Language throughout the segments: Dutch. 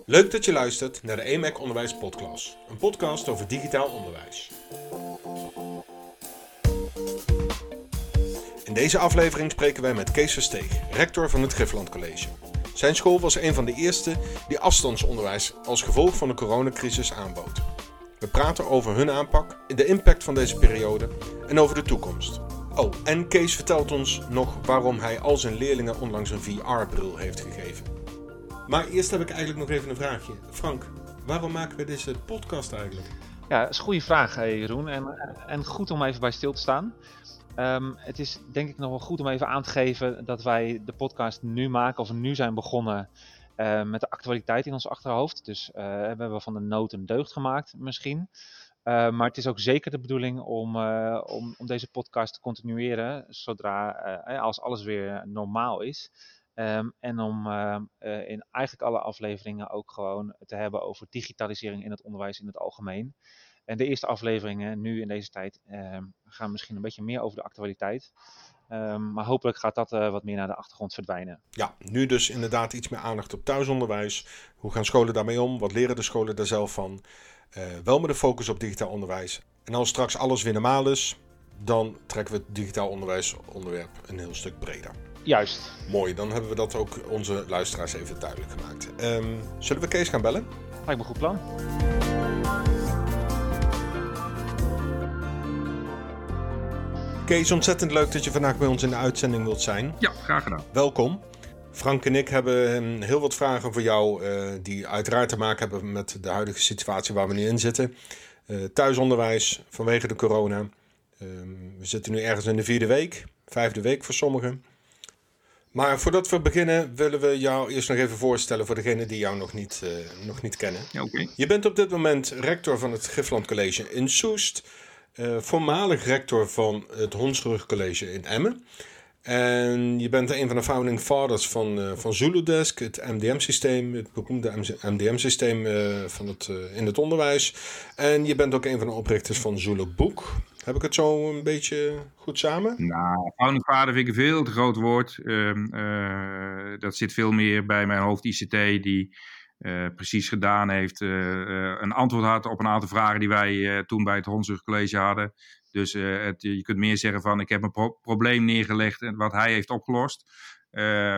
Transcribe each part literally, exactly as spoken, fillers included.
Leuk dat je luistert naar de E M A C Onderwijs Podcast, een podcast over digitaal onderwijs. In deze aflevering spreken wij met Kees Versteeg, rector van het Griffland College. Zijn school was een van de eerste die afstandsonderwijs als gevolg van de coronacrisis aanbood. We praten over hun aanpak, de impact van deze periode en over de toekomst. Oh, en Kees vertelt ons nog waarom hij al zijn leerlingen onlangs een V R-bril heeft gegeven. Maar eerst heb ik eigenlijk nog even een vraagje. Frank, waarom maken we deze podcast eigenlijk? Ja, dat is een goede vraag, Jeroen. En, en goed om even bij stil te staan. Um, het is denk ik nog wel goed om even aan te geven dat wij de podcast nu maken, of nu zijn begonnen uh, met de actualiteit in ons achterhoofd. Dus uh, we hebben van de nood een deugd gemaakt misschien. Uh, maar het is ook zeker de bedoeling om, uh, om, om deze podcast te continueren zodra uh, als alles weer normaal is. Um, en om uh, uh, in eigenlijk alle afleveringen ook gewoon te hebben over digitalisering in het onderwijs in het algemeen. En de eerste afleveringen nu in deze tijd uh, gaan misschien een beetje meer over de actualiteit. Um, maar hopelijk gaat dat uh, wat meer naar de achtergrond verdwijnen. Ja, nu dus inderdaad iets meer aandacht op thuisonderwijs. Hoe gaan scholen daarmee om? Wat leren de scholen daar zelf van? Uh, wel met de focus op digitaal onderwijs. En als straks alles weer normaal is, dan trekken we het digitaal onderwijs onderwerp een heel stuk breder. Juist. Mooi, dan hebben we dat ook onze luisteraars even duidelijk gemaakt. Um, zullen we Kees gaan bellen? Lijkt me een goed plan. Kees, ontzettend leuk dat je vandaag bij ons in de uitzending wilt zijn. Ja, graag gedaan. Welkom. Frank en ik hebben heel wat vragen voor jou uh, die uiteraard te maken hebben met de huidige situatie waar we nu in zitten. Uh, thuisonderwijs vanwege de corona. Uh, we zitten nu ergens in de vierde week, vijfde week voor sommigen. Maar voordat we beginnen willen we jou eerst nog even voorstellen voor degenen die jou nog niet, uh, nog niet kennen. Ja, okay. Je bent op dit moment rector van het Griffland College in Soest. Uh, voormalig rector van het Hondsrug College in Emmen. En je bent een van de founding fathers van, uh, van Zuludesk, het M D M-systeem, het beroemde M D M-systeem uh, van het, uh, in het onderwijs. En je bent ook een van de oprichters van Zuluboek. Heb ik het zo een beetje goed samen? Nou, founding father vind ik een veel te groot woord. Uh, uh, dat zit veel meer bij mijn hoofd I C T, die uh, precies gedaan heeft, uh, uh, een antwoord had op een aantal vragen die wij uh, toen bij het Hondsrug College hadden. Dus uh, het, je kunt meer zeggen van ik heb een pro- probleem neergelegd en wat hij heeft opgelost. Uh,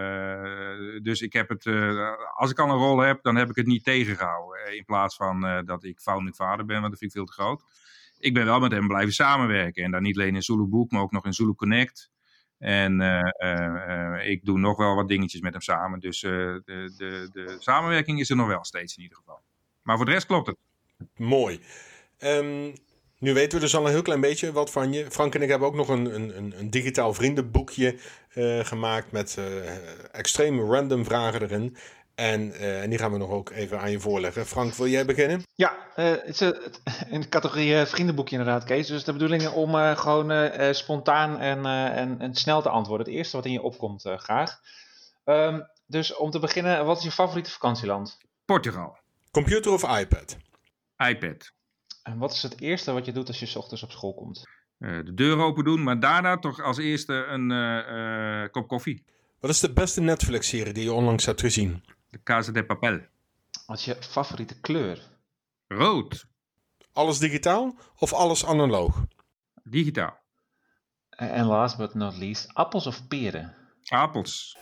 uh, dus ik heb het, uh, als ik al een rol heb, dan heb ik het niet tegengehouden. Uh, in plaats van uh, dat ik founding father ben, want dat vind ik veel te groot. Ik ben wel met hem blijven samenwerken. En dan niet alleen in Zuluboek, maar ook nog in Zulu Connect. En uh, uh, uh, ik doe nog wel wat dingetjes met hem samen. Dus uh, de, de, de samenwerking is er nog wel steeds in ieder geval. Maar voor de rest klopt het. Mooi. Um... Nu weten we dus al een heel klein beetje wat van je. Frank en ik hebben ook nog een, een, een digitaal vriendenboekje uh, gemaakt met uh, extreem random vragen erin. En, uh, en die gaan we nog ook even aan je voorleggen. Frank, wil jij beginnen? Ja, uh, het is uh, in de categorie uh, vriendenboekje inderdaad, Kees. Dus de bedoeling om uh, gewoon uh, spontaan en, uh, en, en snel te antwoorden. Het eerste wat in je opkomt, uh, graag. Um, dus om te beginnen, wat is je favoriete vakantieland? Portugal. Computer of iPad? iPad. En wat is het eerste wat je doet als je 's ochtends op school komt? Uh, de deur open doen, maar daarna toch als eerste een uh, uh, kop koffie. Wat is de beste Netflix-serie die je onlangs hebt gezien? De Casa de Papel. Wat is je favoriete kleur? Rood. Alles digitaal of alles analoog? Digitaal. En last but not least, appels of peren? Appels.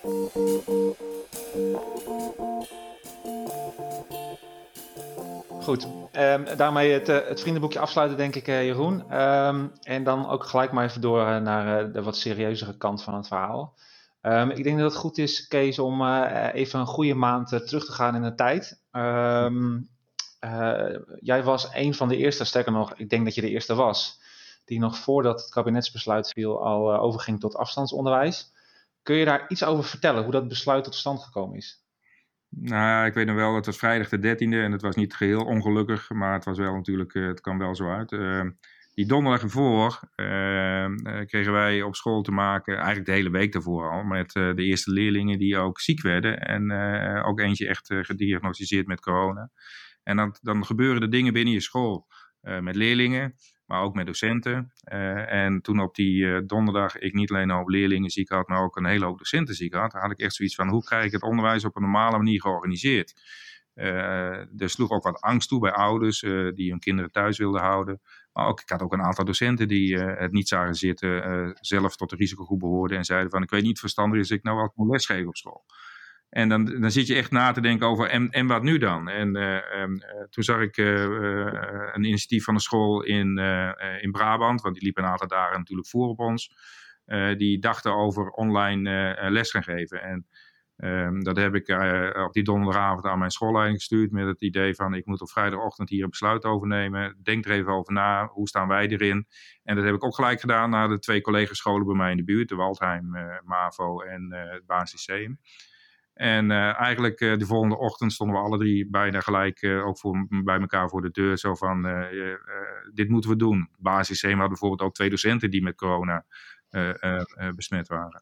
Goed, um, daarmee het, uh, het vriendenboekje afsluiten denk ik, uh, Jeroen. Um, en dan ook gelijk maar even door uh, naar uh, de wat serieuzere kant van het verhaal. Um, ik denk dat het goed is, Kees, om uh, even een goede maand uh, terug te gaan in de tijd. Um, uh, jij was een van de eerste, sterker nog, ik denk dat je de eerste was, die nog voordat het kabinetsbesluit viel al uh, overging tot afstandsonderwijs. Kun je daar iets over vertellen, hoe dat besluit tot stand gekomen is? Nou, ik weet nog wel, het was vrijdag de dertiende en het was niet geheel ongelukkig, maar het was wel natuurlijk, uh, het kwam wel zo uit. Uh, die donderdag ervoor uh, uh, kregen wij op school te maken, eigenlijk de hele week daarvoor al, met uh, de eerste leerlingen die ook ziek werden en uh, ook eentje echt uh, gediagnosticeerd met corona. En dan, dan gebeuren er dingen binnen je school uh, met leerlingen, maar ook met docenten. Uh, en toen op die uh, donderdag ik niet alleen een hoop leerlingen ziek had, maar ook een hele hoop docenten ziek had, had ik echt zoiets van, hoe krijg ik het onderwijs op een normale manier georganiseerd? Uh, er sloeg ook wat angst toe bij ouders uh, die hun kinderen thuis wilden houden. Maar ook, ik had ook een aantal docenten die uh, het niet zagen zitten, uh, zelf tot de risicogroep behoorden en zeiden van ik weet niet of het verstandig is dat ik nou ook moet lesgeven op school. En dan, dan zit je echt na te denken over en, en wat nu dan? En uh, um, uh, toen zag ik uh, uh, een initiatief van een school in, uh, uh, in Brabant, want die liep een aantal dagen natuurlijk voor op ons. Uh, die dachten over online uh, les gaan geven. En um, dat heb ik uh, op die donderdagavond aan mijn schoolleiding gestuurd met het idee van ik moet op vrijdagochtend hier een besluit over nemen. Denk er even over na, hoe staan wij erin? En dat heb ik ook gelijk gedaan naar de twee collega-scholen bij mij in de buurt, de Waldheim, uh, MAVO en uh, het Baarns Lyceum. En uh, eigenlijk uh, de volgende ochtend stonden we alle drie bijna gelijk uh, ook voor, bij elkaar voor de deur. Zo van, uh, uh, dit moeten we doen. Baarns Lyceum had bijvoorbeeld ook twee docenten die met corona uh, uh, uh, besmet waren.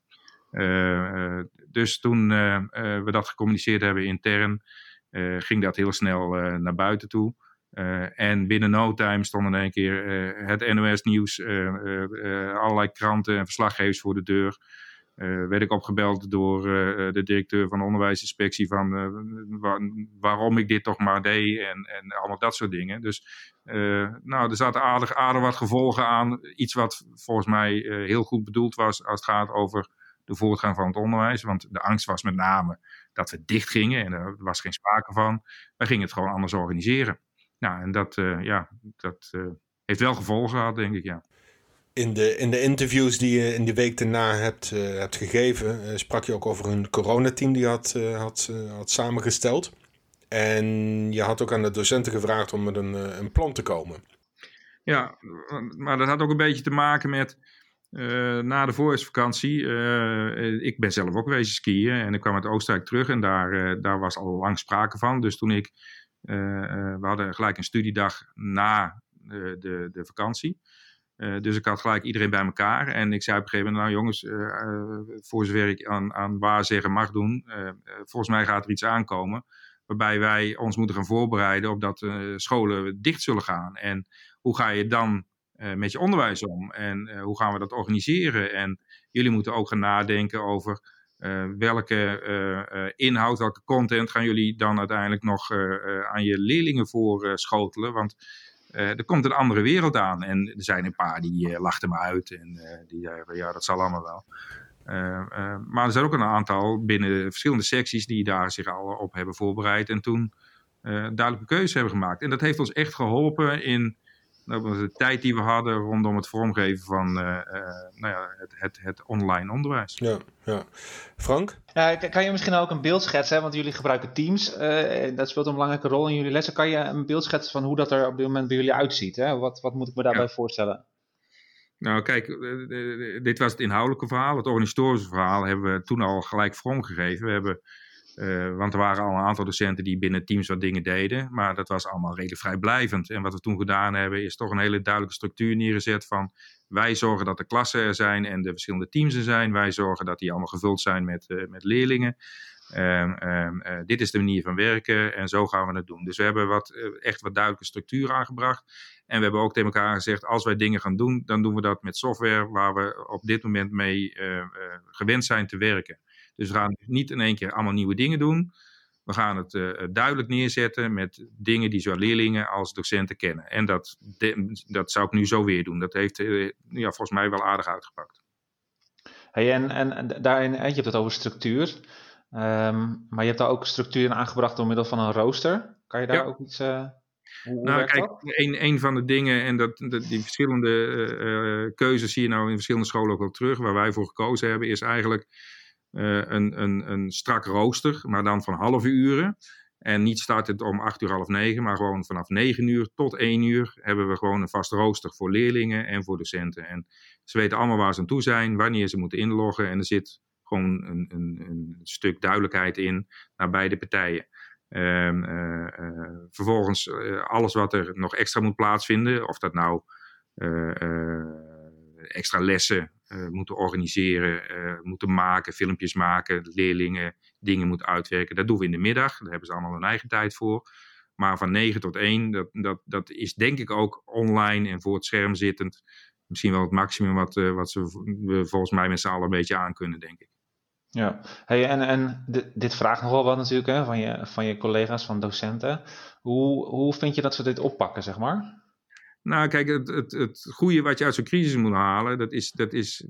Uh, uh, dus toen uh, uh, we dat gecommuniceerd hebben intern, uh, ging dat heel snel uh, naar buiten toe. Uh, en binnen no time stonden in één keer uh, het N O S-nieuws, uh, uh, uh, allerlei kranten en verslaggevers voor de deur. Uh, werd ik opgebeld door uh, de directeur van de onderwijsinspectie van uh, waar, waarom ik dit toch maar deed en, en allemaal dat soort dingen. Dus uh, nou, er zaten aardig, aardig wat gevolgen aan. Iets wat volgens mij uh, heel goed bedoeld was als het gaat over de voortgang van het onderwijs. Want de angst was met name dat we dicht gingen en er was geen sprake van. Wij gingen het gewoon anders organiseren. Nou, en dat, uh, ja, dat uh, heeft wel gevolgen gehad, denk ik, ja. In de, in de interviews die je in die week daarna hebt, uh, hebt gegeven, uh, sprak je ook over een coronateam die je had, uh, had, uh, had samengesteld. En je had ook aan de docenten gevraagd om met een, uh, een plan te komen. Ja, maar dat had ook een beetje te maken met uh, na de voorjaarsvakantie. Uh, ik ben zelf ook wezen skiën en ik kwam uit Oostenrijk terug en daar, uh, daar was al lang sprake van. Dus toen ik, uh, uh, we hadden gelijk een studiedag na uh, de, de vakantie. Uh, dus ik had gelijk iedereen bij elkaar. En ik zei op een gegeven moment, nou jongens, uh, uh, voor zover ik aan, aan waar zeggen mag doen, uh, uh, volgens mij gaat er iets aankomen waarbij wij ons moeten gaan voorbereiden op dat uh, scholen dicht zullen gaan. En hoe ga je dan uh, met je onderwijs om? En uh, hoe gaan we dat organiseren? En jullie moeten ook gaan nadenken over uh, welke uh, uh, inhoud, welke content gaan jullie dan uiteindelijk nog uh, uh, aan je leerlingen voor uh, schotelen. Want Uh, er komt een andere wereld aan. En er zijn een paar die uh, lachten me uit. En uh, die zeiden, ja, dat zal allemaal wel. Uh, uh, maar er zijn ook een aantal binnen verschillende secties die daar zich al op hebben voorbereid. En toen uh, duidelijke keuzes hebben gemaakt. En dat heeft ons echt geholpen in nou, de tijd die we hadden rondom het vormgeven van uh, uh, nou ja, het, het, het online onderwijs. Ja, ja. Frank? Ja, kan je misschien ook een beeld schetsen, want jullie gebruiken Teams. Uh, dat speelt een belangrijke rol in jullie lessen. Kan je een beeld schetsen van hoe dat er op dit moment bij jullie uitziet? Hè? Wat, wat moet ik me daarbij ja. voorstellen? Nou kijk, uh, uh, dit was het inhoudelijke verhaal. Het organisatorische verhaal hebben we toen al gelijk vormgegeven. We hebben... Uh, want er waren al een aantal docenten die binnen teams wat dingen deden. Maar dat was allemaal redelijk vrijblijvend. En wat we toen gedaan hebben is toch een hele duidelijke structuur neergezet van wij zorgen dat de klassen er zijn en de verschillende teams er zijn. Wij zorgen dat die allemaal gevuld zijn met, uh, met leerlingen. Um, um, uh, dit is de manier van werken en zo gaan we het doen. Dus we hebben wat, uh, echt wat duidelijke structuur aangebracht. En we hebben ook tegen elkaar gezegd, als wij dingen gaan doen, dan doen we dat met software waar we op dit moment mee uh, uh, gewend zijn te werken. Dus we gaan niet in één keer allemaal nieuwe dingen doen. We gaan het uh, duidelijk neerzetten met dingen die zowel leerlingen als docenten kennen. En dat, de, dat zou ik nu zo weer doen. Dat heeft uh, ja, volgens mij wel aardig uitgepakt. Hey, en, en, en daarin, je hebt het over structuur. Um, maar je hebt daar ook structuur in aangebracht door middel van een rooster. Kan je daar ja. ook iets... Uh, hoe, hoe nou, kijk, een, een van de dingen, en dat, dat, die verschillende uh, keuzes zie je nou in verschillende scholen ook wel terug. Waar wij voor gekozen hebben, is eigenlijk uh, een, een, een strak rooster, maar dan van halve uren. En niet startend om acht uur, half negen, maar gewoon vanaf negen uur tot één uur hebben we gewoon een vast rooster voor leerlingen en voor docenten. En ze weten allemaal waar ze aan toe zijn, wanneer ze moeten inloggen. En er zit gewoon een, een, een stuk duidelijkheid in naar beide partijen. Uh, uh, uh, vervolgens uh, alles wat er nog extra moet plaatsvinden, of dat nou uh, uh, extra lessen uh, moeten organiseren, uh, moeten maken, filmpjes maken, leerlingen dingen moeten uitwerken, dat doen we in de middag. Daar hebben ze allemaal hun eigen tijd voor. Maar van negen tot één, dat, dat, dat is denk ik ook online en voor het scherm zittend misschien wel het maximum wat, uh, wat ze, we volgens mij met z'n allen een beetje aan kunnen, denk ik. Ja, hey, en, en dit, dit vraagt nogal wat natuurlijk hè, van, je, van je collega's, van docenten. Hoe, hoe vind je dat ze dit oppakken, zeg maar? Nou, kijk, het, het, het goede wat je uit zo'n crisis moet halen, dat is, dat is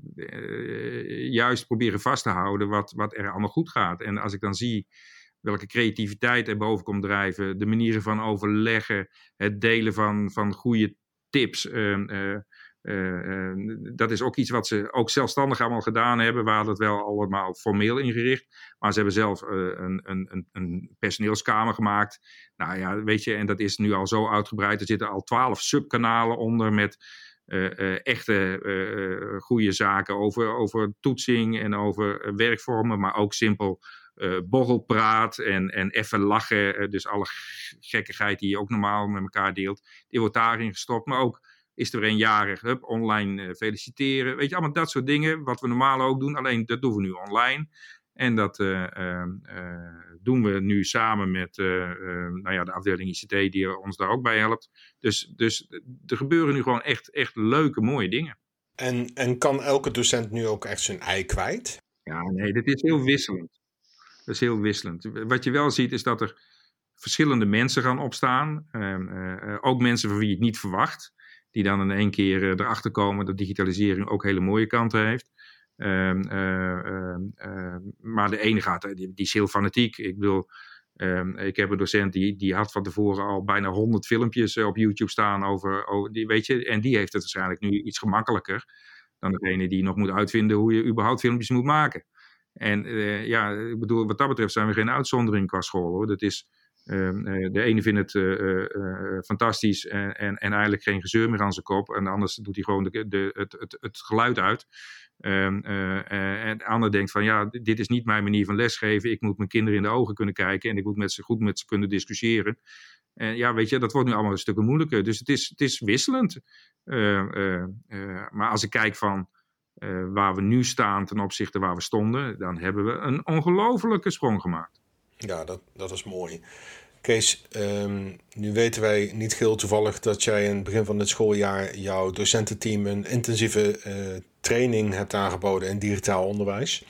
uh, juist proberen vast te houden wat, wat er allemaal goed gaat. En als ik dan zie welke creativiteit er boven komt drijven, de manieren van overleggen, het delen van, van goede tips. Uh, uh, uh, uh, dat is ook iets wat ze ook zelfstandig allemaal gedaan hebben. We hadden het wel allemaal formeel ingericht. Maar ze hebben zelf uh, een, een, een personeelskamer gemaakt. Nou ja, weet je, en dat is nu al zo uitgebreid. Er zitten al twaalf subkanalen onder met uh, uh, echte uh, goede zaken over, over toetsing en over uh, werkvormen. Maar ook simpel uh, borrelpraat en, en even lachen. Uh, dus alle gekkigheid die je ook normaal met elkaar deelt, die wordt daarin gestopt. Maar ook is er een jarig, hup, online uh, feliciteren. Weet je, allemaal dat soort dingen, wat we normaal ook doen. Alleen dat doen we nu online. En dat uh, uh, uh, doen we nu samen met uh, uh, nou ja, de afdeling I C T die ons daar ook bij helpt. Dus, dus er gebeuren nu gewoon echt, echt leuke, mooie dingen. En, en kan elke docent nu ook echt zijn ei kwijt? Ja, nee, dit is heel wisselend. Dat is heel wisselend. Wat je wel ziet is dat er verschillende mensen gaan opstaan. Uh, uh, ook mensen van wie je het niet verwacht. Die dan in één keer uh, erachter komen dat digitalisering ook hele mooie kanten heeft. Uh, uh, uh, uh, maar de ene gaat, die, die is heel fanatiek. Ik bedoel, uh, ik heb een docent die, die had van tevoren al bijna honderd filmpjes uh, op YouTube staan over, over die, weet je, en die heeft het waarschijnlijk nu iets gemakkelijker dan degene die nog moet uitvinden hoe je überhaupt filmpjes moet maken. En uh, ja, ik bedoel, wat dat betreft zijn we geen uitzondering qua school, hoor. Dat is, uh, uh, de ene vindt het uh, uh, fantastisch en, en, en eigenlijk geen gezeur meer aan zijn kop. En anders doet hij gewoon de, de, het, het, het geluid uit. Um, uh, uh, en de ander denkt van ja, dit is niet mijn manier van lesgeven. Ik moet mijn kinderen in de ogen kunnen kijken en ik moet met ze goed met ze kunnen discussiëren. En ja, weet je, dat wordt nu allemaal een stuk moeilijker. Dus het is, het is wisselend. Uh, uh, uh, maar als ik kijk van uh, waar we nu staan ten opzichte waar we stonden, dan hebben we een ongelofelijke sprong gemaakt. Ja, dat, dat is mooi. Kees, um, nu weten wij niet geheel toevallig dat jij in het begin van dit schooljaar jouw docententeam een intensieve uh, training hebt aangeboden in digitaal onderwijs.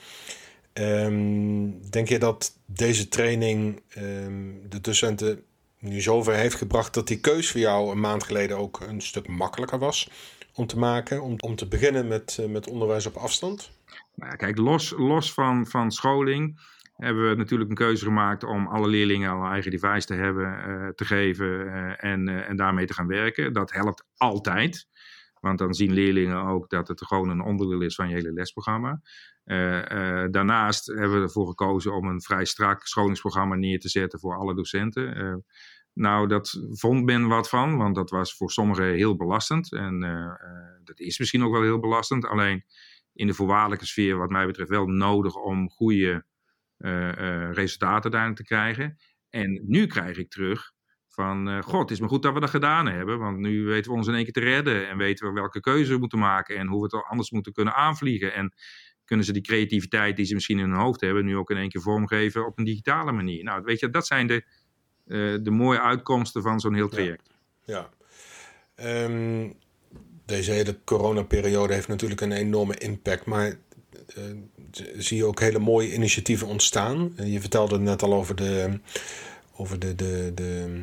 Um, denk je dat deze training um, de docenten nu zover heeft gebracht dat die keus voor jou een maand geleden ook een stuk makkelijker was om te maken, om, om te beginnen met, uh, met onderwijs op afstand? Nou, kijk, los, los van, van scholing hebben we natuurlijk een keuze gemaakt om alle leerlingen al een eigen device te hebben, uh, te geven uh, en, uh, en daarmee te gaan werken. Dat helpt altijd, want dan zien leerlingen ook dat het gewoon een onderdeel is van je hele lesprogramma. Uh, uh, daarnaast hebben we ervoor gekozen om een vrij strak scholingsprogramma neer te zetten voor alle docenten. Uh, nou, dat vond men wat van, want dat was voor sommigen heel belastend. En uh, uh, dat is misschien ook wel heel belastend, alleen in de voorwaardelijke sfeer wat mij betreft wel nodig om goede Uh, uh, resultaten uiteindelijk te krijgen. En nu krijg ik terug van, uh, god, het is maar goed dat we dat gedaan hebben, want nu weten we ons in één keer te redden en weten we welke keuze we moeten maken en hoe we het anders moeten kunnen aanvliegen. En kunnen ze die creativiteit die ze misschien in hun hoofd hebben nu ook in één keer vormgeven op een digitale manier. Nou, weet je, dat zijn de, uh, de mooie uitkomsten van zo'n heel traject. Ja. ja. Um, deze hele coronaperiode heeft natuurlijk een enorme impact, maar Uh, zie je ook hele mooie initiatieven ontstaan. Uh, je vertelde het net al over de, over de, de, de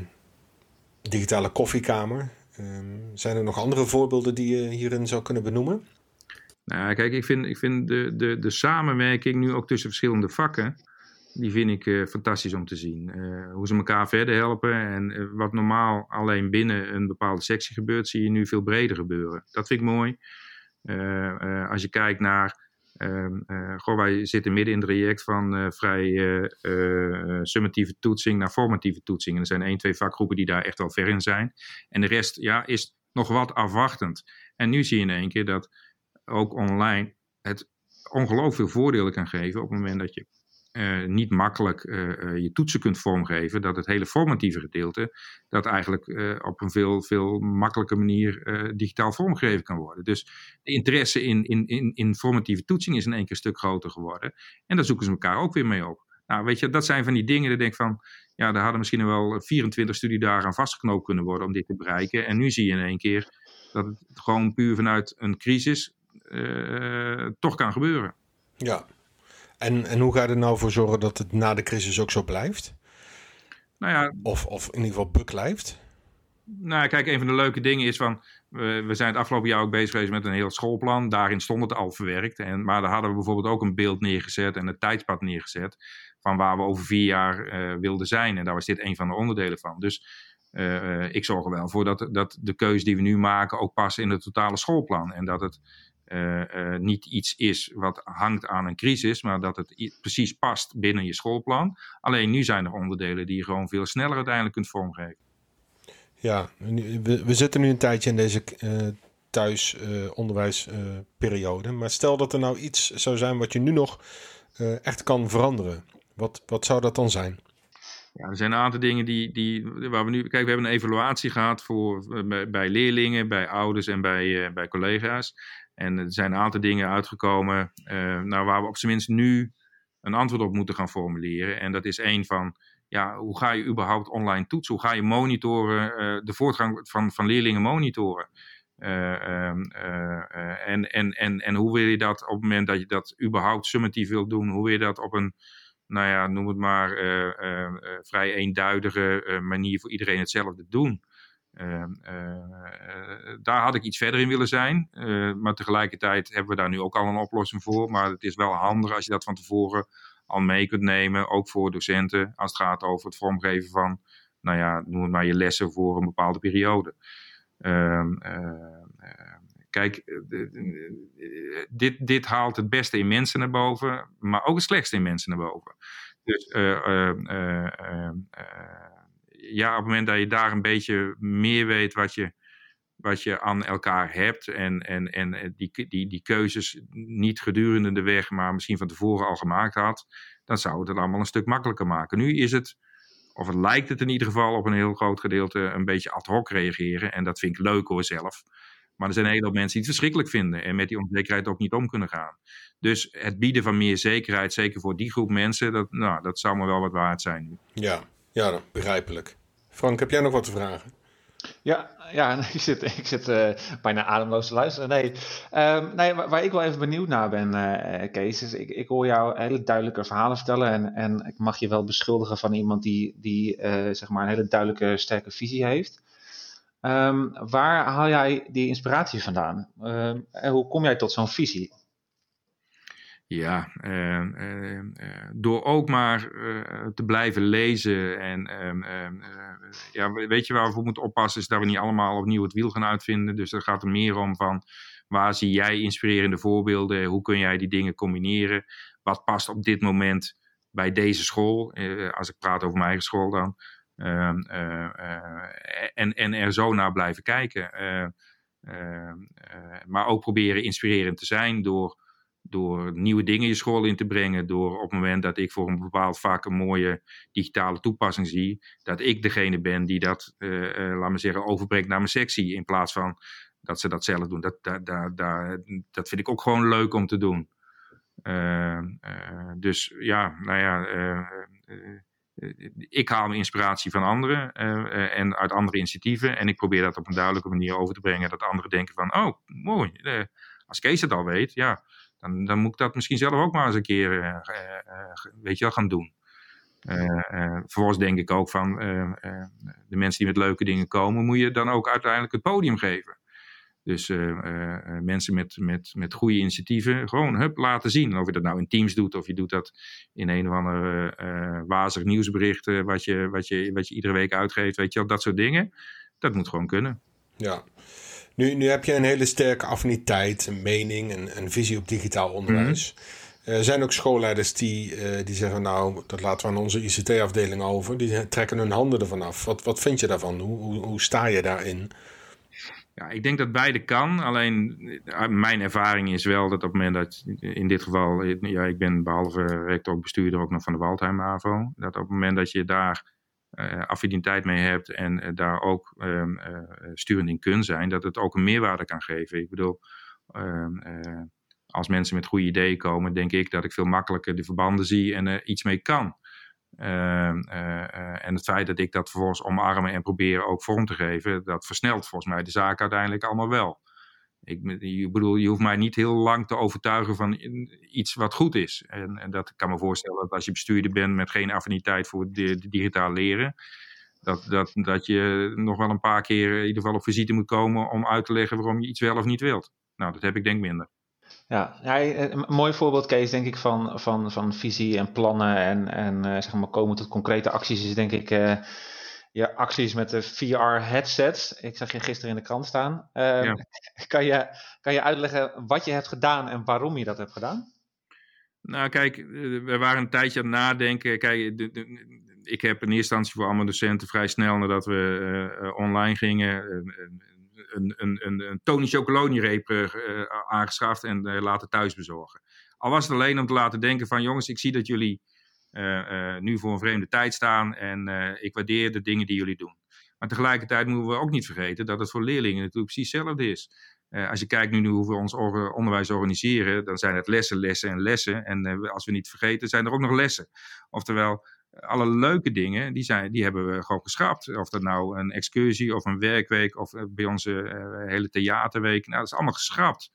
digitale koffiekamer. Uh, zijn er nog andere voorbeelden die je hierin zou kunnen benoemen? Nou, kijk, ik vind, ik vind de, de, de samenwerking nu ook tussen verschillende vakken, die vind ik uh, fantastisch om te zien. Uh, hoe ze elkaar verder helpen en uh, wat normaal alleen binnen een bepaalde sectie gebeurt, zie je nu veel breder gebeuren. Dat vind ik mooi. Uh, uh, als je kijkt naar Uh, uh, goh, wij zitten midden in het traject van uh, vrij uh, uh, summatieve toetsing naar formatieve toetsing. En er zijn één, twee vakgroepen die daar echt wel ver in zijn. En de rest ja, is nog wat afwachtend. En nu zie je in één keer dat ook online het ongelooflijk veel voordelen kan geven op het moment dat je uh, niet makkelijk uh, uh, je toetsen kunt vormgeven. Dat het hele formatieve gedeelte dat eigenlijk uh, op een veel, veel makkelijke manier uh, digitaal vormgegeven kan worden. Dus de interesse in, in, in, in formatieve toetsing is in één keer een stuk groter geworden. En daar zoeken ze elkaar ook weer mee op. Nou, weet je, dat zijn van die dingen dat ik denk van, ja, daar hadden misschien wel vierentwintig studiedagen aan vastgeknoopt kunnen worden om dit te bereiken. En nu zie je in één keer dat het gewoon puur vanuit een crisis uh, toch kan gebeuren. Ja. En, en hoe ga je er nou voor zorgen dat het na de crisis ook zo blijft? Nou ja, of, of in ieder geval beklijft? Nou, kijk, een van de leuke dingen is van, we, we zijn het afgelopen jaar ook bezig geweest met een heel schoolplan. Daarin stond het al verwerkt. En, maar daar hadden we bijvoorbeeld ook een beeld neergezet en een tijdspad neergezet van waar we over vier jaar uh, wilden zijn. En daar was dit een van de onderdelen van. Dus uh, ik zorg er wel voor dat, dat de keuze die we nu maken ook past in het totale schoolplan. En dat het uh, uh, niet iets is wat hangt aan een crisis, maar dat het i- precies past binnen je schoolplan. Alleen nu zijn er onderdelen die je gewoon veel sneller uiteindelijk kunt vormgeven. Ja, we, we zitten nu een tijdje in deze uh, thuisonderwijsperiode. Uh, uh, maar stel dat er nou iets zou zijn wat je nu nog uh, echt kan veranderen. Wat, wat zou dat dan zijn? Ja, er zijn een aantal dingen die, die, waar we nu... Kijk, we hebben een evaluatie gehad voor, bij, bij leerlingen, bij ouders en bij, uh, bij collega's. En er zijn een aantal dingen uitgekomen uh, nou, waar we op zijn minst nu een antwoord op moeten gaan formuleren. En dat is één van... Ja, hoe ga je überhaupt online toetsen? Hoe ga je monitoren, uh, de voortgang van, van leerlingen monitoren? Uh, uh, uh, en, en, en, en hoe wil je dat op het moment dat je dat überhaupt summatief wilt doen? Hoe wil je dat op een, nou ja, noem het maar, uh, uh, uh, vrij eenduidige uh, manier voor iedereen hetzelfde doen? Uh, uh, uh, daar had ik iets verder in willen zijn. Uh, maar tegelijkertijd hebben we daar nu ook al een oplossing voor. Maar het is wel handig als je dat van tevoren al mee kunt nemen, ook voor docenten, als het gaat over het vormgeven van, nou ja, noem het maar je lessen voor een bepaalde periode. Uh, uh, uh, kijk, uh, uh, dit, dit haalt het beste in mensen naar boven, maar ook het slechtste in mensen naar boven. Dus uh, uh, uh, uh, uh, ja, op het moment dat je daar een beetje meer weet wat je, wat je aan elkaar hebt en, en, en die, die, die keuzes niet gedurende de weg, maar misschien van tevoren al gemaakt had, dan zou het het allemaal een stuk makkelijker maken. Nu is het, of het lijkt het in ieder geval op een heel groot gedeelte, een beetje ad hoc reageren. En dat vind ik leuk hoor zelf. Maar er zijn een hele hoop mensen die het verschrikkelijk vinden en met die onzekerheid ook niet om kunnen gaan. Dus het bieden van meer zekerheid, zeker voor die groep mensen, dat, nou, dat zou me wel wat waard zijn. Ja, ja, begrijpelijk. Frank, heb jij nog wat te vragen? Ja, ja ik zit, ik zit uh, bijna ademloos te luisteren. Nee, um, nee waar, waar ik wel even benieuwd naar ben, uh, Kees, is ik, ik hoor jou hele duidelijke verhalen vertellen. En, en ik mag je wel beschuldigen van iemand die, die uh, zeg maar een hele duidelijke, sterke visie heeft. Um, waar haal jij die inspiratie vandaan? Um, en hoe kom jij tot zo'n visie? Ja, uh, uh, uh, door ook maar uh, te blijven lezen. En uh, uh, uh, ja, weet je waar we voor moeten oppassen is dat we niet allemaal opnieuw het wiel gaan uitvinden. Dus er gaat er meer om van waar zie jij inspirerende voorbeelden? Hoe kun jij die dingen combineren? Wat past op dit moment bij deze school? Uh, als ik praat over mijn eigen school dan. Uh, uh, uh, en, en er zo naar blijven kijken. Uh, uh, uh, maar ook proberen inspirerend te zijn door... Door nieuwe dingen je school in te brengen. Door op het moment dat ik voor een bepaald vak een mooie digitale toepassing zie. Dat ik degene ben die dat, uh, uh, laat me zeggen, overbrengt naar mijn sectie. In plaats van dat ze dat zelf doen. Dat, dat, dat, dat, dat vind ik ook gewoon leuk om te doen. Uh, uh, dus ja, nou ja. Uh, uh, uh, ik haal mijn inspiratie van anderen. Uh, uh, en uit andere initiatieven. En ik probeer dat op een duidelijke manier over te brengen. Dat anderen denken van, oh, mooi. Uh, als Kees het al weet, ja. Dan, dan moet ik dat misschien zelf ook maar eens een keer uh, uh, weet je wel, gaan doen. Uh, uh, vervolgens denk ik ook van uh, uh, de mensen die met leuke dingen komen, moet je dan ook uiteindelijk het podium geven. Dus uh, uh, mensen met, met, met goede initiatieven gewoon hup, laten zien. Of je dat nou in Teams doet of je doet dat in een of ander uh, wazig nieuwsbericht uh, wat, je, wat, je, wat je iedere week uitgeeft. Weet je wel, dat soort dingen. Dat moet gewoon kunnen. Ja. Nu, nu heb je een hele sterke affiniteit, een mening en een visie op digitaal onderwijs. Mm-hmm. Er zijn ook schoolleiders die, uh, die zeggen, nou, dat laten we aan onze I C T-afdeling over. Die trekken hun handen ervan af. Wat, wat vind je daarvan? Hoe, hoe, hoe sta je daarin? Ja, ik denk dat beide kan. Alleen mijn ervaring is wel dat op het moment dat, in dit geval, ja, ik ben behalve rector ook bestuurder ook nog van de Waldheim HAVO. Dat op het moment dat je daar Uh, affiniteit mee hebt en uh, daar ook um, uh, sturend in kunt zijn, dat het ook een meerwaarde kan geven. Ik bedoel, uh, uh, als mensen met goede ideeën komen, denk ik dat ik veel makkelijker de verbanden zie en er uh, iets mee kan. Uh, uh, uh, en het feit dat ik dat vervolgens omarmen en proberen ook vorm te geven, dat versnelt volgens mij de zaak uiteindelijk allemaal wel. Ik je bedoel, je hoeft mij niet heel lang te overtuigen van iets wat goed is. En, en dat kan me voorstellen dat als je bestuurder bent met geen affiniteit voor de, de digitaal leren, dat, dat, dat je nog wel een paar keer in ieder geval op visite moet komen om uit te leggen waarom je iets wel of niet wilt. Nou, dat heb ik denk minder. Ja, ja, een mooi voorbeeld, Kees, denk ik, van, van, van visie en plannen en, en uh, zeg maar komen tot concrete acties is denk ik uh, je acties met de V R-headsets. Ik zag je gisteren in de krant staan. Uh, ja. kan, je, kan je uitleggen wat je hebt gedaan en waarom je dat hebt gedaan? Nou, kijk, we waren een tijdje aan het nadenken. Kijk, de, de, ik heb in eerste instantie voor allemaal docenten vrij snel nadat we uh, online gingen Uh, een, een, een, een Tony Chocoloni-reep uh, aangeschaft en uh, laten thuis bezorgen. Al was het alleen om te laten denken van jongens, ik zie dat jullie uh, uh, nu voor een vreemde tijd staan en uh, ik waardeer de dingen die jullie doen. Maar tegelijkertijd moeten we ook niet vergeten dat het voor leerlingen natuurlijk precies hetzelfde is. Uh, als je kijkt nu hoe we ons or- onderwijs organiseren, dan zijn het lessen, lessen en lessen. En uh, als we niet vergeten, zijn er ook nog lessen. Oftewel, alle leuke dingen, die, zijn, die hebben we gewoon geschrapt. Of dat nou een excursie of een werkweek of bij onze uh, hele theaterweek. Nou, dat is allemaal geschrapt.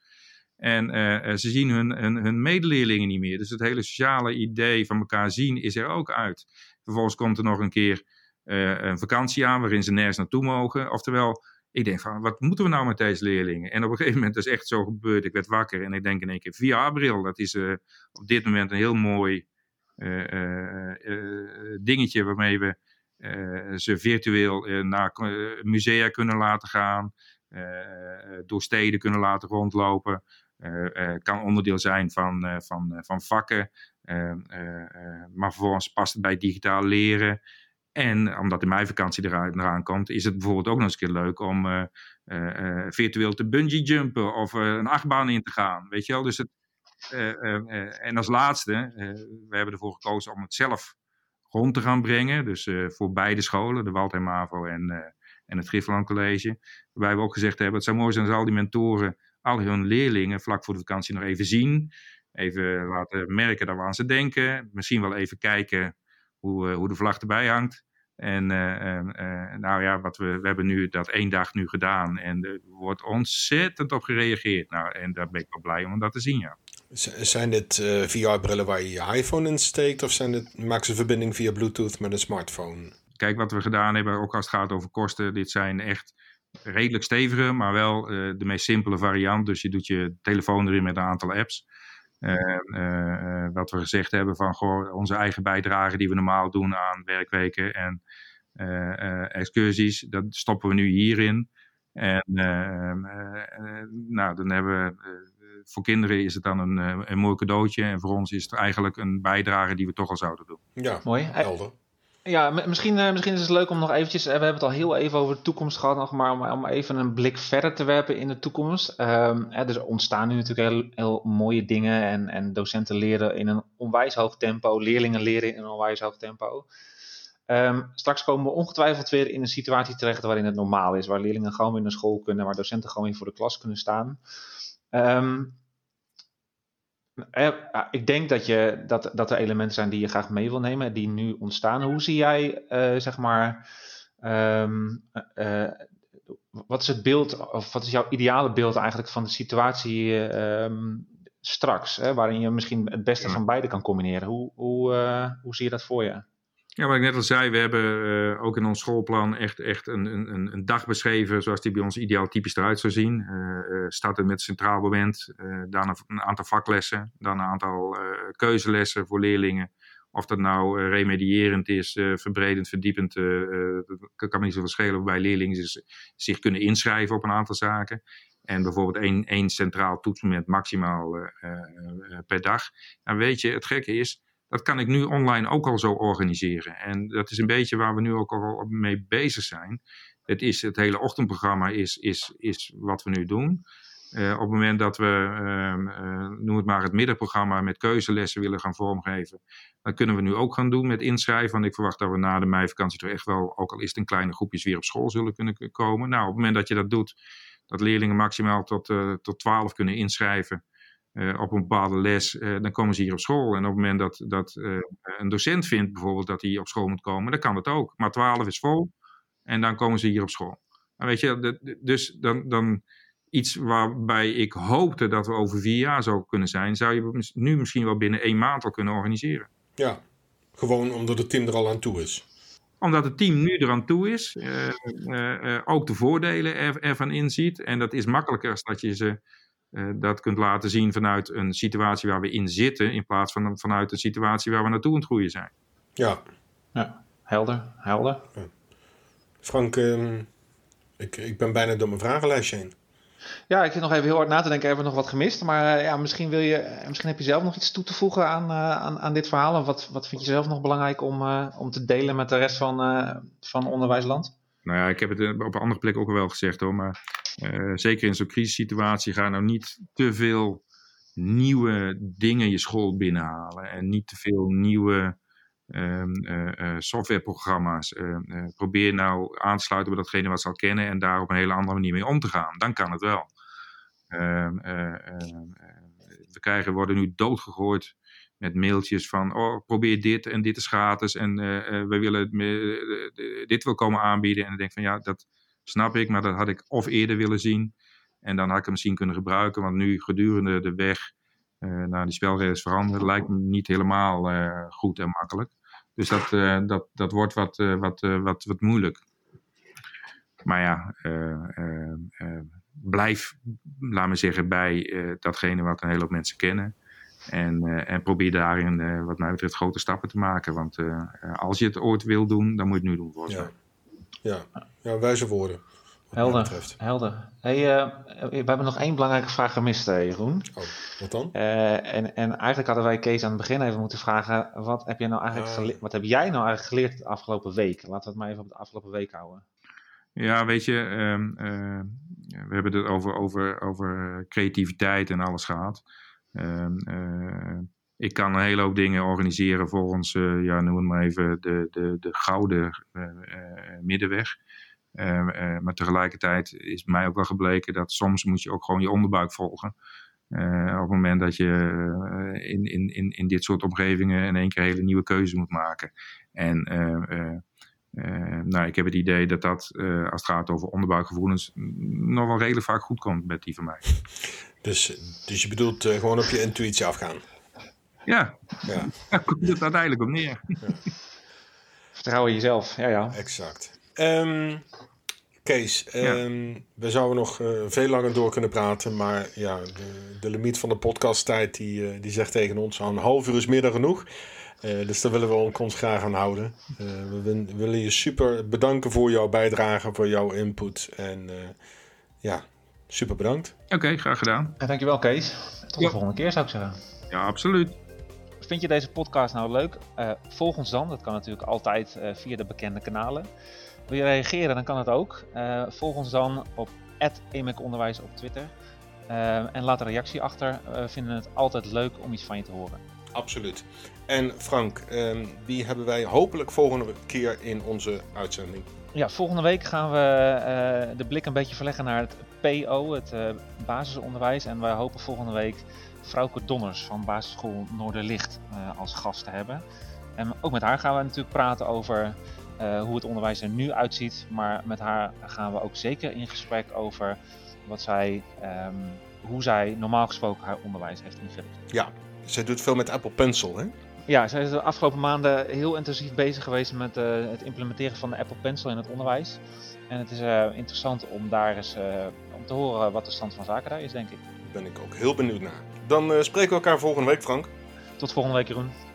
En uh, ze zien hun, hun, hun medeleerlingen niet meer. Dus het hele sociale idee van elkaar zien is er ook uit. Vervolgens komt er nog een keer uh, een vakantie aan waarin ze nergens naartoe mogen. Oftewel, ik denk van, wat moeten we nou met deze leerlingen? En op een gegeven moment is echt zo gebeurd. Ik werd wakker en ik denk in één keer, V R-bril, dat is uh, op dit moment een heel mooi Uh, uh, uh, dingetje waarmee we uh, ze virtueel uh, naar uh, musea kunnen laten gaan, uh, door steden kunnen laten rondlopen. Uh, uh, kan onderdeel zijn van, uh, van, uh, van vakken, uh, uh, uh, maar vervolgens past het bij digitaal leren. En omdat de meivakantie eraan, eraan komt, is het bijvoorbeeld ook nog eens een keer leuk om uh, uh, uh, virtueel te bungee jumpen of uh, een achtbaan in te gaan. Weet je wel? Dus het Uh, uh, uh, en als laatste, uh, we hebben ervoor gekozen om het zelf rond te gaan brengen. Dus uh, voor beide scholen, de Waldheim MAVO en, uh, en het Griffeland College. Waarbij we ook gezegd hebben, het zou mooi zijn als al die mentoren al hun leerlingen vlak voor de vakantie nog even zien. Even laten merken dat we aan ze denken. Misschien wel even kijken hoe, uh, hoe de vlag erbij hangt. En uh, uh, uh, nou ja, wat we, we hebben nu dat één dag nu gedaan. En er wordt ontzettend op gereageerd. Nou, en daar ben ik wel blij om dat te zien, ja. Zijn dit uh, V R-brillen waar je je iPhone in steekt? Of zijn dit, maak ze verbinding via Bluetooth met een smartphone? Kijk, wat we gedaan hebben, ook als het gaat over kosten. Dit zijn echt redelijk stevige, maar wel uh, de meest simpele variant. Dus je doet je telefoon erin met een aantal apps. Uh, uh, uh, wat we gezegd hebben van goh, onze eigen bijdrage die we normaal doen aan werkweken en uh, uh, excursies. Dat stoppen we nu hierin. En uh, uh, uh, nou, dan hebben we... Uh, voor kinderen is het dan een, een mooi cadeautje. En voor ons is het eigenlijk een bijdrage die we toch al zouden doen. Ja, mooi. helder. Ja, misschien, uh, misschien is het leuk om nog eventjes... We hebben het al heel even over de toekomst gehad. Nog maar om, om even een blik verder te werpen in de toekomst. Um, hè, dus er ontstaan nu natuurlijk heel, heel mooie dingen. En, en docenten leren in een onwijs hoog tempo. Leerlingen leren in een onwijs hoog tempo. Um, straks komen we ongetwijfeld weer in een situatie terecht waarin het normaal is. Waar leerlingen gewoon weer naar school kunnen. Waar docenten gewoon weer voor de klas kunnen staan. Um, eh, ik denk dat, je, dat, dat er elementen zijn die je graag mee wil nemen, die nu ontstaan. Hoe zie jij, uh, zeg maar, um, uh, wat is het beeld, of wat is jouw ideale beeld eigenlijk van de situatie uh, um, straks, hè, waarin je misschien het beste van beide kan combineren? Hoe, hoe, uh, hoe zie je dat voor je? Ja, wat ik net al zei, we hebben uh, ook in ons schoolplan echt, echt een, een, een dag beschreven zoals die bij ons ideaal typisch eruit zou zien. Uh, uh, starten met centraal moment, uh, daarna een aantal vaklessen, dan een aantal uh, keuzelessen voor leerlingen. Of dat nou uh, remedierend is, uh, verbredend, verdiepend, uh, uh, dat kan me niet zoveel schelen, waarbij leerlingen zich, zich kunnen inschrijven op een aantal zaken. En bijvoorbeeld één, één centraal toetsmoment maximaal uh, uh, per dag. En weet je, het gekke is, dat kan ik nu online ook al zo organiseren. En dat is een beetje waar we nu ook al mee bezig zijn. Het, is, het hele ochtendprogramma is, is, is wat we nu doen. Uh, op het moment dat we, uh, uh, noem het maar, het middenprogramma met keuzelessen willen gaan vormgeven, dat kunnen we nu ook gaan doen met inschrijven. Want ik verwacht dat we na de meivakantie toch echt wel, ook al is het in kleine groepjes, weer op school zullen kunnen komen. Nou, op het moment dat je dat doet, dat leerlingen maximaal tot, uh, tot twaalf kunnen inschrijven. Uh, op een bepaalde les, uh, dan komen ze hier op school. En op het moment dat, dat uh, een docent vindt bijvoorbeeld dat hij op school moet komen, dan kan dat ook. Maar twaalf is vol en dan komen ze hier op school. En weet je, de, de, dus dan, dan iets waarbij ik hoopte dat we over vier jaar zo kunnen zijn, zou je nu misschien wel binnen één maand al kunnen organiseren. Ja, gewoon omdat het team er al aan toe is. Omdat het team nu eraan toe is, uh, uh, uh, ook de voordelen er, ervan inziet. En dat is makkelijker als dat je ze uh, dat kunt laten zien vanuit een situatie waar we in zitten, in plaats van vanuit een situatie waar we naartoe aan het groeien zijn. Ja. Ja, helder, helder. Ja. Frank, um, ik, ik ben bijna door mijn vragenlijstje heen. Ja, ik zit nog even heel hard na te denken. Hebben we nog wat gemist? Maar uh, ja, misschien, wil je, misschien heb je zelf nog iets toe te voegen aan, uh, aan, aan dit verhaal. En wat, wat vind je zelf nog belangrijk om, uh, om te delen met de rest van, uh, van Onderwijsland? Nou ja, ik heb het op een andere plek ook al wel gezegd hoor. Maar uh, zeker in zo'n crisissituatie ga nou niet te veel nieuwe dingen je school binnenhalen. En niet te veel nieuwe um, uh, uh, softwareprogramma's. Uh, uh, probeer nou aan te sluiten bij datgene wat ze al kennen. En daar op een hele andere manier mee om te gaan. Dan kan het wel. Uh, uh, uh, we krijgen, worden nu doodgegooid met mailtjes van, oh, probeer dit en dit is gratis en uh, uh, we willen uh, dit wil komen aanbieden. En dan denk ik van, ja, dat snap ik, maar dat had ik of eerder willen zien. En dan had ik hem misschien kunnen gebruiken, want nu gedurende de weg uh, naar die spelregels veranderen, lijkt me niet helemaal uh, goed en makkelijk. Dus dat, uh, dat, dat wordt wat, uh, wat, uh, wat, wat moeilijk. Maar ja, uh, uh, uh, blijf, laat me zeggen, bij uh, datgene wat een hele hoop mensen kennen. En, uh, en probeer daarin, uh, wat mij betreft, grote stappen te maken. Want uh, uh, als je het ooit wil doen, dan moet je het nu doen, volgens mij. Ja, ja. ja wijze woorden. Helder, helder. Hey, uh, we hebben nog één belangrijke vraag gemist, uh, Jeroen. Oh, wat dan? Uh, en, en eigenlijk hadden wij Kees aan het begin even moeten vragen, wat heb, je nou eigenlijk uh. gele- wat heb jij nou eigenlijk geleerd de afgelopen week? Laten we het maar even op de afgelopen week houden. Ja, weet je, um, uh, we hebben het over, over, over creativiteit en alles gehad. Um, uh, ik kan een hele hoop dingen organiseren volgens, uh, ja, noem het maar even, de, de, de gouden uh, uh, middenweg. Uh, uh, maar tegelijkertijd is mij ook wel gebleken dat soms moet je ook gewoon je onderbuik volgen. Uh, op het moment dat je uh, in, in, in, in dit soort omgevingen in één keer hele nieuwe keuzes moet maken. En uh, uh, uh, nou, ik heb het idee dat dat, uh, als het gaat over onderbuikgevoelens, nog wel redelijk vaak goed komt met die van mij. Dus, dus je bedoelt uh, gewoon op je intuïtie afgaan? Ja, ja. Daar komt het uiteindelijk op neer. Ja. Vertrouwen in jezelf, ja ja. Exact. Um, Kees, um, ja. we zouden nog uh, veel langer door kunnen praten, maar ja, de, de limiet van de podcasttijd die, uh, die zegt tegen ons, een half uur is meer dan genoeg. Uh, dus daar willen we ons graag aan houden. Uh, we, win, we willen je super bedanken voor jouw bijdrage, voor jouw input en uh, ja, super bedankt. Oké, okay, graag gedaan. En dankjewel Kees. Tot de ja. volgende keer zou ik zeggen. Ja, absoluut. Vind je deze podcast nou leuk? Uh, volg ons dan. Dat kan natuurlijk altijd uh, via de bekende kanalen. Wil je reageren, dan kan het ook. Uh, volg ons dan op at emekonderwijs op Twitter. Uh, en laat een reactie achter. We vinden het altijd leuk om iets van je te horen. Absoluut. En Frank, um, wie hebben wij hopelijk volgende keer in onze uitzending? Ja, volgende week gaan we uh, de blik een beetje verleggen naar het P O, het uh, basisonderwijs. En wij hopen volgende week Frauke Donners van basisschool Noorderlicht uh, als gast te hebben. En ook met haar gaan we natuurlijk praten over uh, hoe het onderwijs er nu uitziet. Maar met haar gaan we ook zeker in gesprek over wat zij, um, hoe zij normaal gesproken haar onderwijs heeft ingericht. Ja, zij doet veel met Apple Pencil, hè? Ja, zij is de afgelopen maanden heel intensief bezig geweest met uh, het implementeren van de Apple Pencil in het onderwijs. En het is uh, interessant om daar eens uh, om te horen wat de stand van zaken daar is, denk ik. Daar ben ik ook heel benieuwd naar. Dan uh, spreken we elkaar volgende week, Frank. Tot volgende week, Jeroen.